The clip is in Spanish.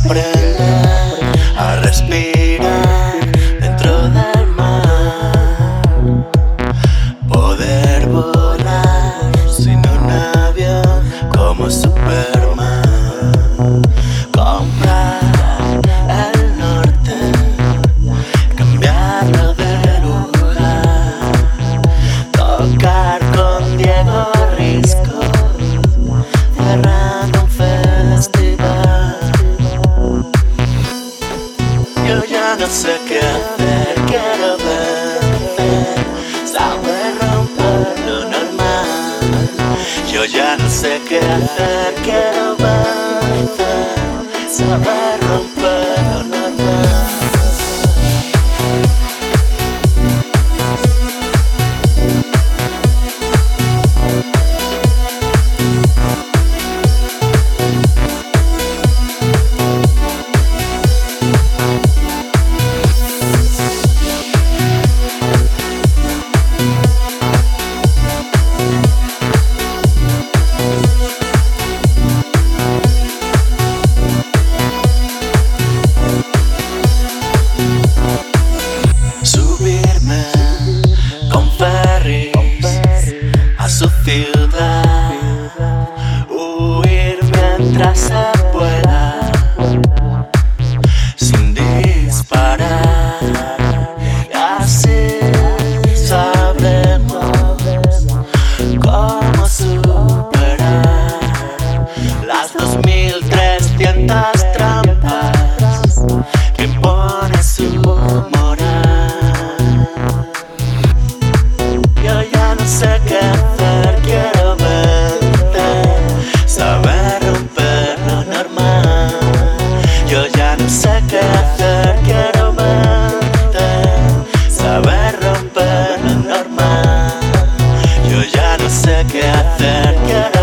aprender a respirar dentro del mar, poder volar sin un avión como Superman, comprar el norte, cambiarlo de lugar, tocar con Diego Risco, cerrando un festival. Yo ya no sé qué hacer, quiero vencer, saber romper lo normal. Yo ya no sé qué hacer, quiero vencer, saber romper lo normal. A su ciudad, huir mientras se pueda, sin disparar, y así sabremos cómo superar las 2300 trampas que impone su moral. Yo ya no sé qué hacer, quiero verte, saber romper lo normal. Yo ya no sé qué hacer, quiero verte, saber romper lo normal. Yo ya no sé qué hacer, quiero